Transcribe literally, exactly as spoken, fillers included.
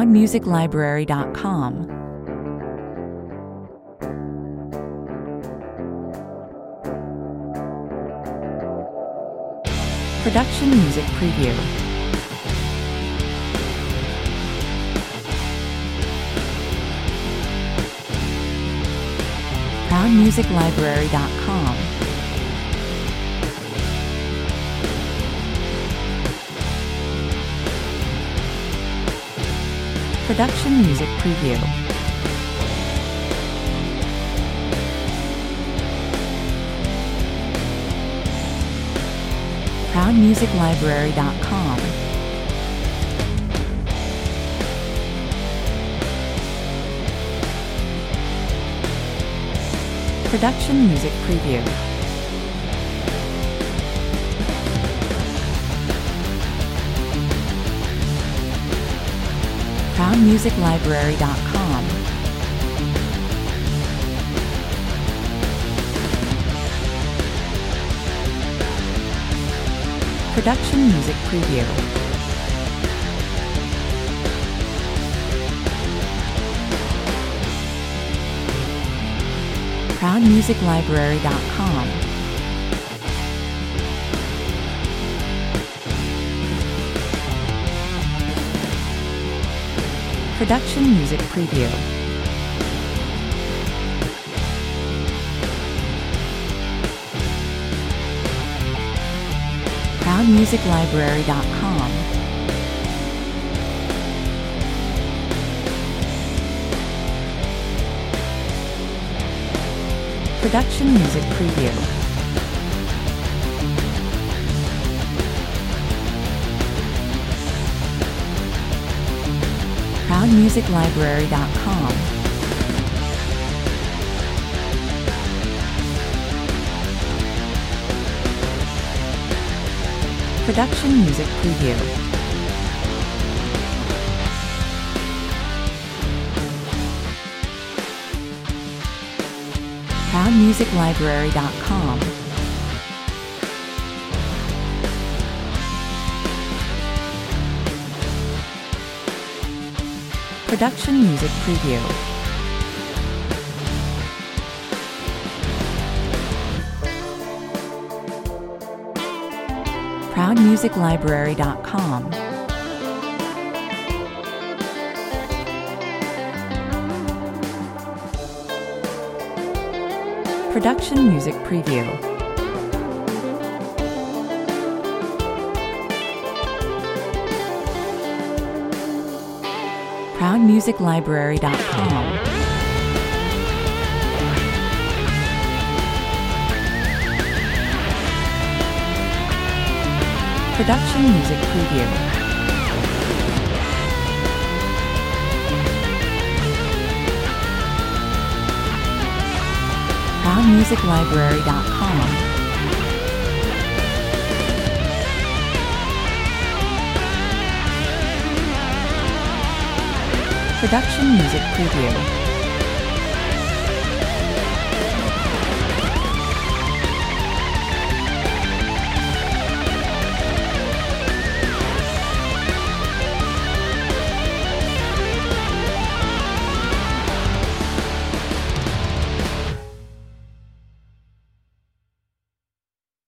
proud music library dot com. Production Music Preview. proud music library dot com. Production Music Preview. proud music library dot com. Production Music Preview. proud music library dot com. Production Music Preview. proud music library dot com. Production Music Preview. proud music library dot com. Production Music Preview. proud music library dot com. Production Music Preview. proud music library dot com. Production Music Preview. proud music library dot com. Production Music Preview. proud music library dot com. Production Music Preview. proud music library dot com. Production Music Preview.